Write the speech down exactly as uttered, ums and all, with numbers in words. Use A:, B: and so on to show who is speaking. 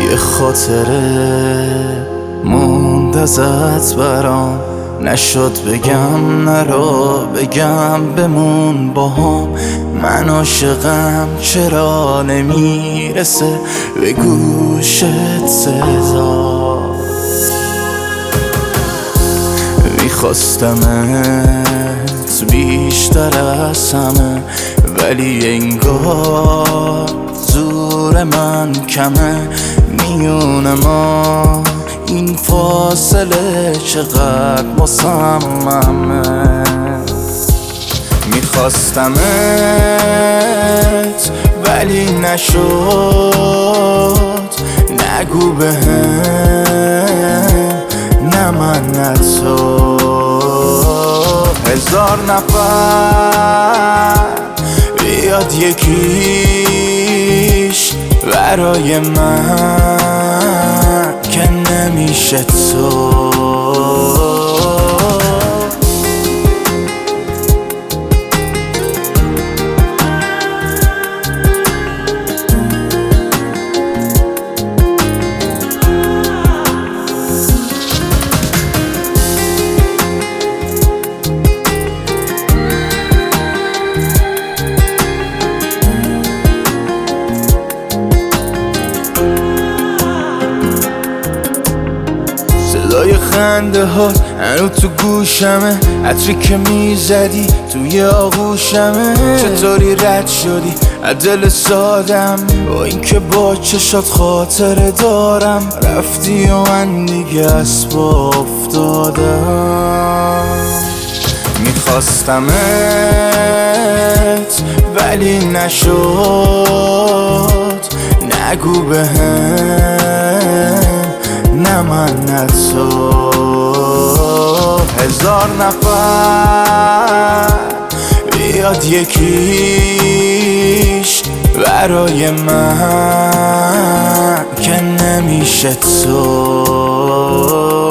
A: یه خاطره موند ازت برام، نشد بگم نرو بگم بمون با هم. من عاشقم چرا نمیرسه به گوشت صدا؟ میخواستمت بیشتر از همه، ولی انگار زور من کمه. میون ما این فاصله چقدر مصممه. میخواستمت ولی نشد، نگو بهم نه من نه تو. هزار نفر بیاد یکیش برای من که نمیشه تو. صدای خنده ها هنو تو گوشمه، عطری که میزدی توی آغوشمه. چطوری رد شدی از دل سادم با اینکه با چشات خاطره دارم؟ رفتی و من دیگه از پا افتادم. میخواستمت ولی نشد، نگو بهم نه من نه تو. هزار نفر بیاد یکیش برای من که نمیشه تو.